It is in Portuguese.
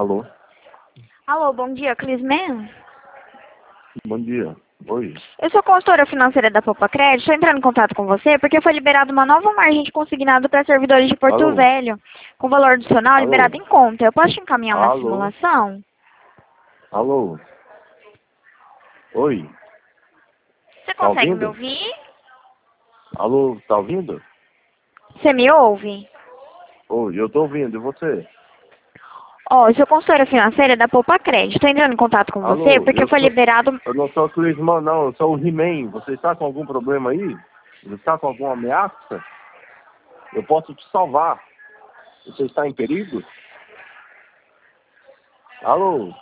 Alô? Alô, bom dia, Clisman? Bom dia. Oi. Eu sou consultora financeira da Poupa Crédito, estou entrando em contato com você porque foi liberada uma nova margem de consignado para servidores de Porto Alô? Velho, com valor adicional Alô? liberado em conta. Eu posso te encaminhar uma Alô? simulação? Alô? Oi. Você Tá consegue me ouvindo? ouvir? Alô, tá ouvindo? Você me ouve? Oi, eu tô ouvindo. E você? Ó, eu sou consultora financeira da Poupa Crédito, estou entrando em contato com você Alô? porque foi liberado... Eu não sou o Clisman, não. Eu sou o He-Man. Você está com algum problema aí? Você está com alguma ameaça? Eu posso te salvar. Você está em perigo? Alô?